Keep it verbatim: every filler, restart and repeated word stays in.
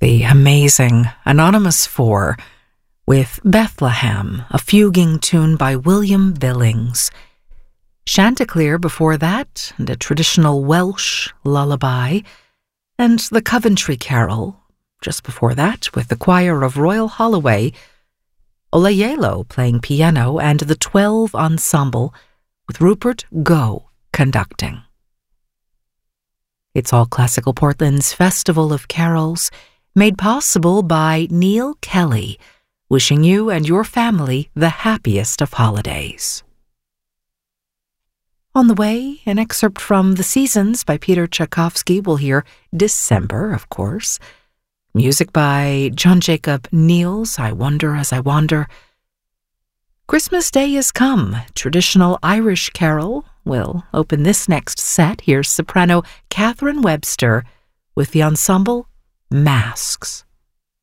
The amazing Anonymous Four with Bethlehem, a fuguing tune by William Billings. Chanticleer before that, and a traditional Welsh lullaby, and the Coventry Carol just before that with the choir of Royal Holloway, Olayelo playing piano, and the Twelve Ensemble with Rupert Goh conducting. It's All Classical Portland's Festival of Carols, made possible by Neil Kelly, wishing you and your family the happiest of holidays. On the way, an excerpt from The Seasons by Peter Tchaikovsky. We'll hear December, of course. Music by John Jacob Niels, I Wonder as I Wander. Christmas Day is Come, traditional Irish carol, will open this next set. Here's soprano Catherine Webster with the ensemble Masks.